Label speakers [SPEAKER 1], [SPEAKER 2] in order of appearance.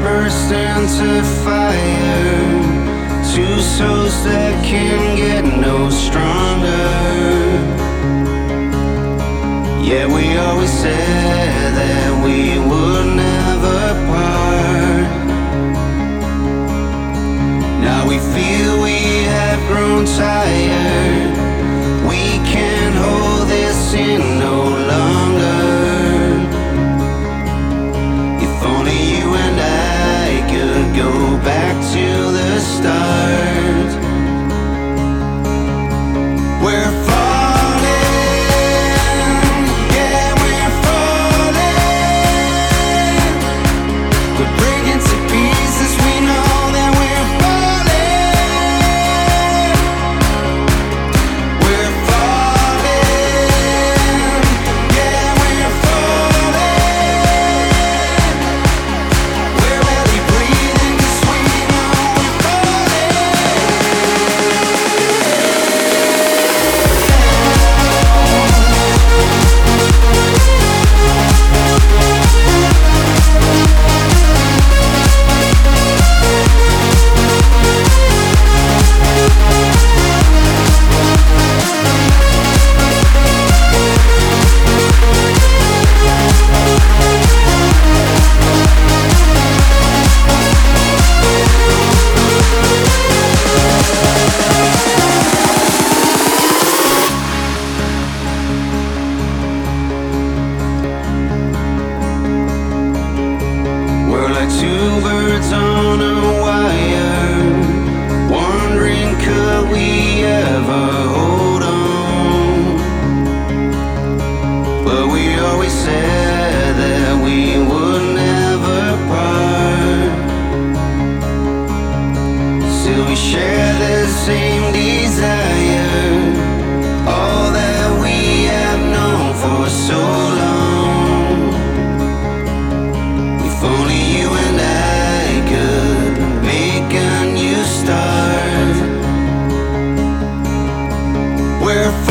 [SPEAKER 1] burst into fire. Two souls that can get no stronger. Yeah, we always said that we would never part. Now we feel we have grown tired. We can't hold this in no longer. If only you and I could go back to the start. We're falling, yeah, we're falling. We're breaking to pieces, we know that we're falling. We're falling, yeah, we're falling. We're barely breathing 'cause we know we're like two birds on a wire, wondering could we ever hold on. But we always said that we would never part. Still we share the same desire, all that we have known for so long. If only you and I could make a new start. We're